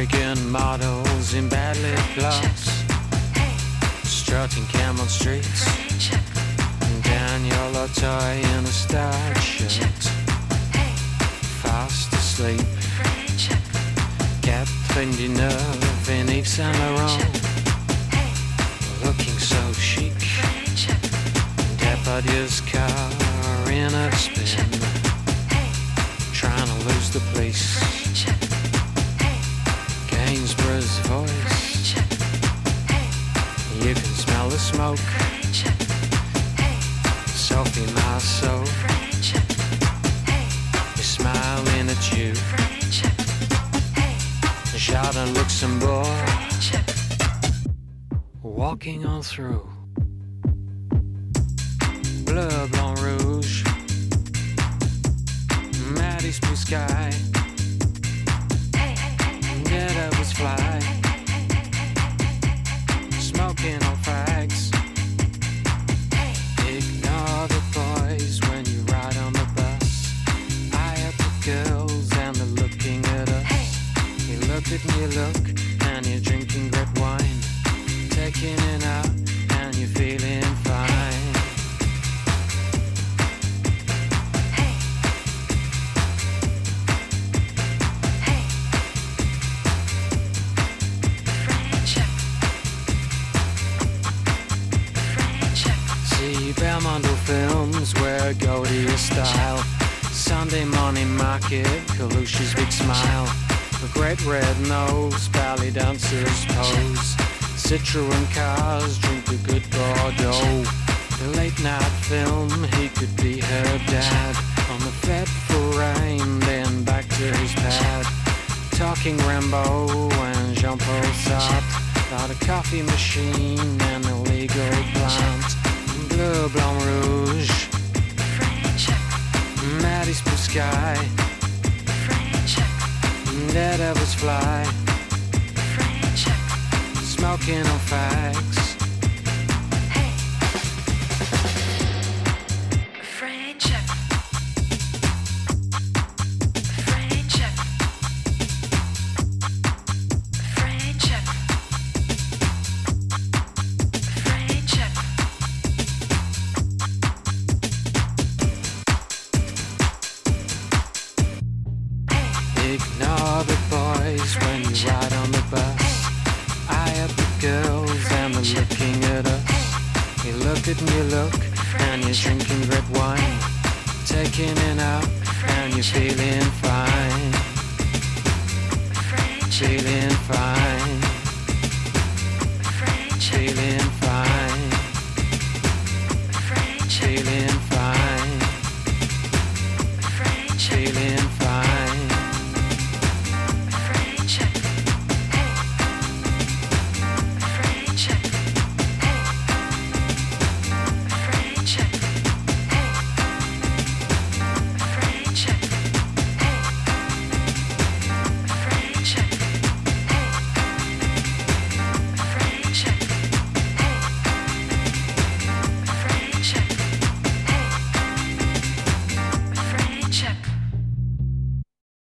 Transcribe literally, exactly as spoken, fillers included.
American models in badly clothes, strutting Camel streets. Daniel Latoy in a starched shirt, fast asleep. Catherine Deneuve in Yves Saint Laurent, looking so chic. Depardieu's car in a spin, trying to lose the police. Gainsborough's voice, you can smell the smoke. Sophie Marceau is smiling at you. Jardin Luxembourg walking on through. Bleu, blanc, rouge, Maddie's blue sky. Get up, was fly, smoking on fags. Ignore the boys when you ride on the bus. Eye at the girls and they're looking at us. You look at me, look, and you're drinking red wine, taking it out, and you're feeling fine. Hey. Hey. Friendship. Friendship. See Belmondo films where Goldie is style. Sunday morning market, Kalusha's big smile. A great red nose, ballet dancers pose. Citroen cars drink a good Bordeaux. The late night film, he could be her dad. On the Fête Forain, then back to his pad. Talking Rambo and Jean-Paul Sartre about a coffee machine and a legal plant. Bleu, blanc, rouge, Maddie's blue sky. Dead devils fly, smoking on fags. Hey. Friendship. Friendship. Friendship. Friendship. Ignore the boys when you ride on the bus. Eye at the girls and they're looking at us. You look at me, look, and you're drinking red wine, taking it out, and you're feeling fine. Feeling fine. Feeling fine. Feeling fine. Feeling fine.